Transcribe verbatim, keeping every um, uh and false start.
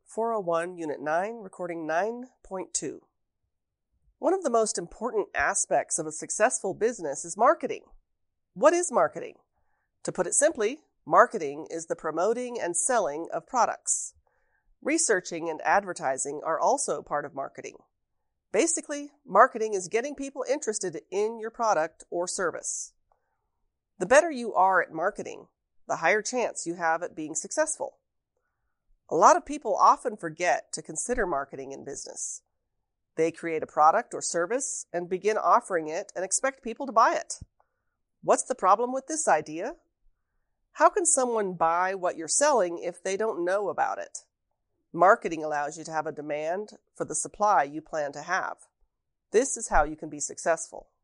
four oh one, Unit nine, Recording nine point two. One of the most important aspects of a successful business is marketing. What is marketing? To put it simply, marketing is the promoting and selling of products. Researching and advertising are also part of marketing. Basically, marketing is getting people interested in your product or service. The better you are at marketing, the higher chance you have at being successful. A lot of people often forget to consider marketing in business. They create a product or service and begin offering it and expect people to buy it. What's the problem with this idea? How can someone buy what you're selling if they don't know about it? Marketing allows you to have a demand for the supply you plan to have. This is how you can be successful.